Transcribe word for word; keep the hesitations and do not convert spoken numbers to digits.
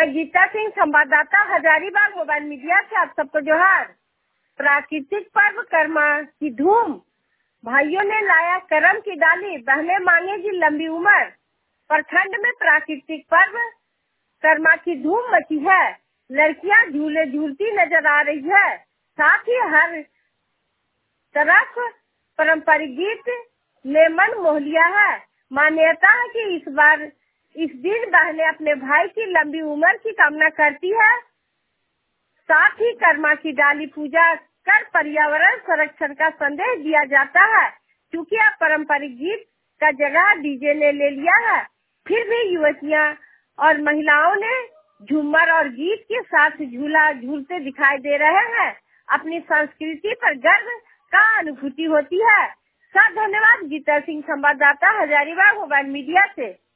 मैं गीता सिंह, संवाददाता, Hazaribagh mobile media से आप सबको जोहार। प्राकृतिक पर्व कर्मा की धूम, भाइयों ने लाया करम की डाली, बहनें मांगेगी लंबी उम्र। प्रखंड में प्राकृतिक पर्व कर्मा की धूम मची है। लड़कियां झूले झूलती नजर आ रही है। साथ ही हर तरफ पारंपरिक गीत ने मन मोह लिया है। मान्यता है कि इस बार इस दिन बहनें अपने भाई की लंबी उम्र की कामना करती है। साथ ही कर्मा की डाली पूजा कर पर्यावरण संरक्षण का संदेश दिया जाता है। क्योंकि अब पारंपरिक गीत का जगह डीजे ने ले लिया है, फिर भी युवतियां और महिलाओं ने झूमर और गीत के साथ झूला झूलते दिखाई दे रहे हैं। अपनी संस्कृति पर गर्व का अनुभूति होती है। साथ धन्यवाद। गीता सिंह, संवाददाता, हजारीबाग मोबाइल मीडिया से।